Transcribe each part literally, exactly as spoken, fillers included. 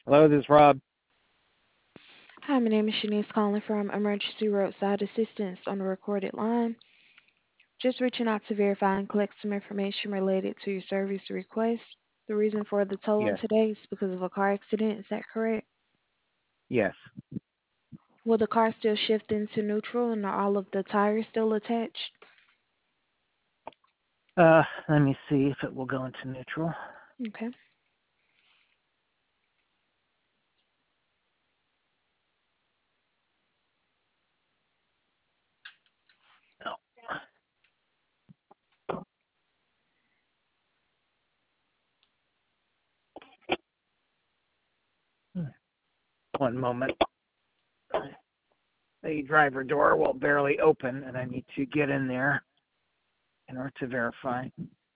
Hello, this is Rob. Hi, my name is Shanice calling from Emergency Roadside Assistance on the recorded line. Just reaching out to verify and collect some information related to your service request. The reason for the tow on Yes, today is because of a car accident. Is that correct? yes. Will the car still shift into neutral and are all of the tires still attached? Uh, let me see if it will go into neutral. Okay. No. One moment. The driver door will barely open, and I need to get in there in order to verify.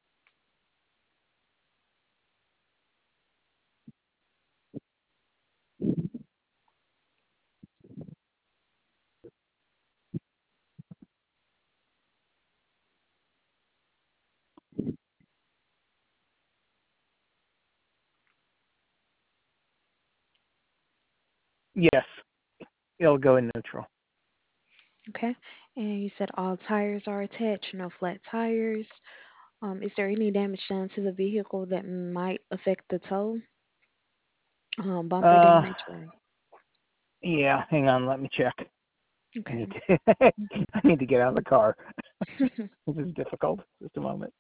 Yes, it'll go in neutral. Okay. And you said all tires are attached, no flat tires. Um, is there any damage done to the vehicle that might affect the tow? Um, bumper Uh, damage or yeah. Hang on. Let me check. I okay. need to. I need to get out of the car. This is difficult. Just a moment.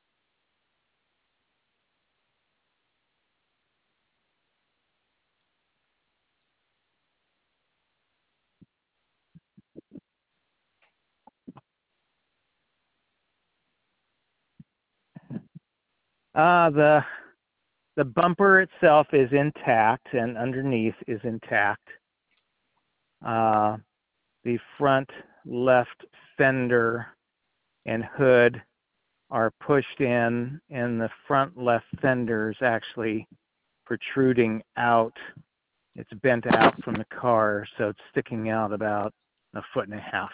Uh, the the bumper itself is intact, and underneath is intact. Uh, the front left fender and hood are pushed in, and the front left fender is actually protruding out. It's bent out from the car, so it's sticking out about a foot and a half.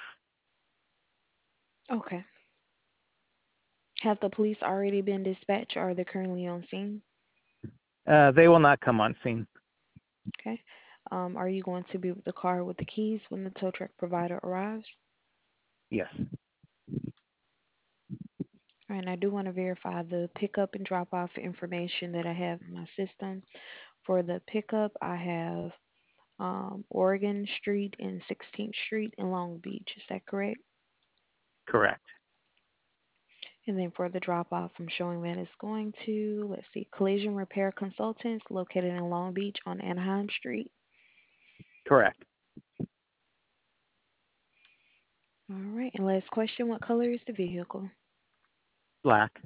Okay. Have the police already been dispatched or are they currently on scene? Uh, they will not come on scene. Okay. Um, are you going to be with the car with the keys when the tow truck provider arrives? Yes, All right, and I do want to verify the pickup and drop off information that I have in my system. For the pickup, I have um, Oregon Street and sixteenth Street in Long Beach. Is that correct? correct. And then for the drop off, I'm showing that it's going to, let's see, Collision Repair Consultants located in Long Beach on Anaheim Street. Correct. All right, and last question, what color is the vehicle? Black.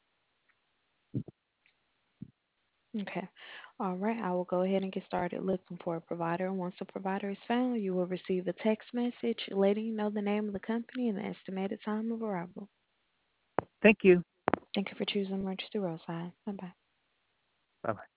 Okay. All right. I will go ahead and get started looking for a provider. And once a provider is found, you will receive a text message letting you know the name of the company and the estimated time of arrival. Thank you. Thank you for choosing Emergency Roadside. Bye bye. Bye bye.